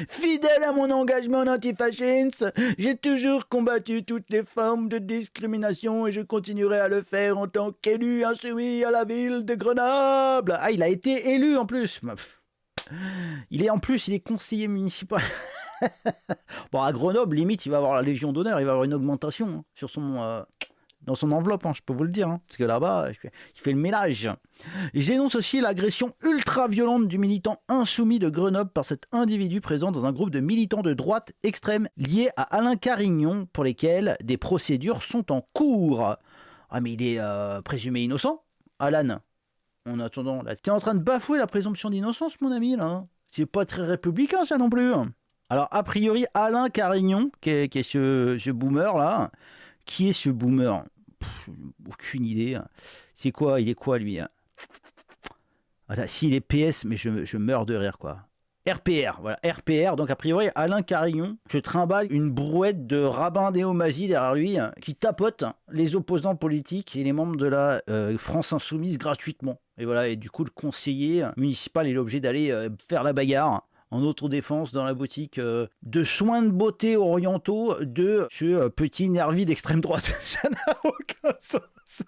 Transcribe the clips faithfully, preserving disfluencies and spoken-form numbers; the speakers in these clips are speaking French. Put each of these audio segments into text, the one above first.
Fidèle à mon engagement antifasciste, j'ai toujours combattu toutes les formes de discrimination et je continuerai à le faire en tant qu'élu insoumis à la ville de Grenoble. Ah, il a été élu en plus. Il est en plus, il est conseiller municipal. Bon, à Grenoble, limite, il va avoir la Légion d'honneur, il va avoir une augmentation hein, sur son, euh, dans son enveloppe, hein, je peux vous le dire. Hein, parce que là-bas, il fait le ménage. Je dénonce aussi l'agression ultra-violente du militant insoumis de Grenoble par cet individu présent dans un groupe de militants de droite extrême liés à Alain Carignon, pour lesquels des procédures sont en cours. Ah, mais il est euh, présumé innocent, Alan. En attendant, là, t'es en train de bafouer la présomption d'innocence, mon ami, là. C'est pas très républicain, ça non plus. Alors, a priori, Alain Carignon, qui est, qui est ce, ce boomer là, qui est ce boomer Pff, aucune idée. C'est quoi? Il est quoi lui? Attends, s'il est P S, mais je, je meurs de rire quoi. R P R, voilà, R P R. Donc a priori, Alain Carignon se trimballe une brouette de rabbins néo-nazis derrière lui qui tapote les opposants politiques et les membres de la euh, France Insoumise gratuitement. Et voilà, et du coup, le conseiller municipal est obligé d'aller euh, faire la bagarre en autodéfense dans la boutique euh, de soins de beauté orientaux de ce euh, petit nervi d'extrême droite. Ça n'a aucun sens.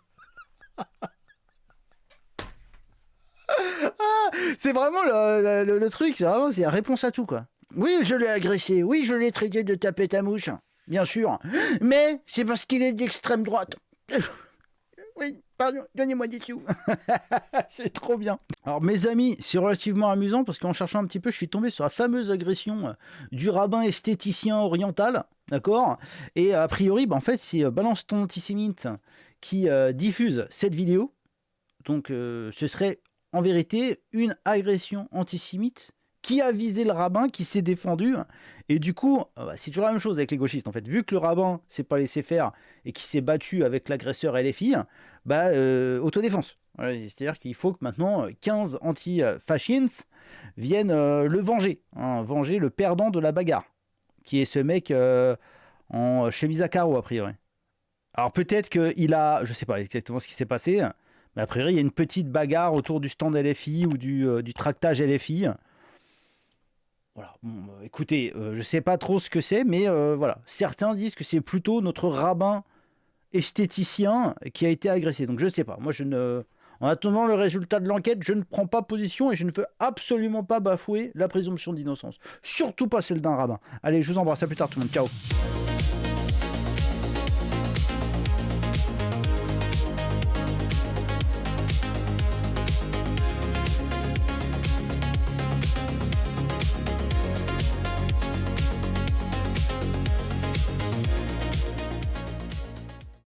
Ah, c'est vraiment le, le, le truc, c'est vraiment c'est la réponse à tout quoi. Oui, je l'ai agressé, oui, je l'ai traité de tapette à mouche, bien sûr, mais c'est parce qu'il est d'extrême droite. Oui, pardon, donnez-moi des sous. C'est trop bien. Alors mes amis, c'est relativement amusant parce qu'en cherchant un petit peu, je suis tombé sur la fameuse agression du rabbin esthéticien oriental, d'accord? Et a priori, bah, en fait, c'est Balance ton antisémite qui euh, diffuse cette vidéo. Donc euh, ce serait en vérité une agression antisémite qui a visé le rabbin, qui s'est défendu. Et du coup, bah, c'est toujours la même chose avec les gauchistes en fait. Vu que le rabbin s'est pas laissé faire et qui s'est battu avec l'agresseur L F I, bah, euh, autodéfense. Voilà, c'est-à-dire qu'il faut que maintenant quinze anti-fascistes viennent euh, le venger. Hein, venger le perdant de la bagarre. Qui est ce mec euh, en chemise à carreaux a priori. Alors peut-être qu'il a... Je sais pas exactement ce qui s'est passé. Mais a priori, il y a une petite bagarre autour du stand L F I ou du, euh, du tractage L F I. Voilà. Bon, euh, écoutez, euh, je ne sais pas trop ce que c'est, mais euh, voilà. Certains disent que c'est plutôt notre rabbin esthéticien qui a été agressé. Donc je ne sais pas. Moi, je ne... En attendant le résultat de l'enquête, je ne prends pas position et je ne veux absolument pas bafouer la présomption d'innocence. Surtout pas celle d'un rabbin. Allez, je vous embrasse. À plus tard tout le monde. Ciao.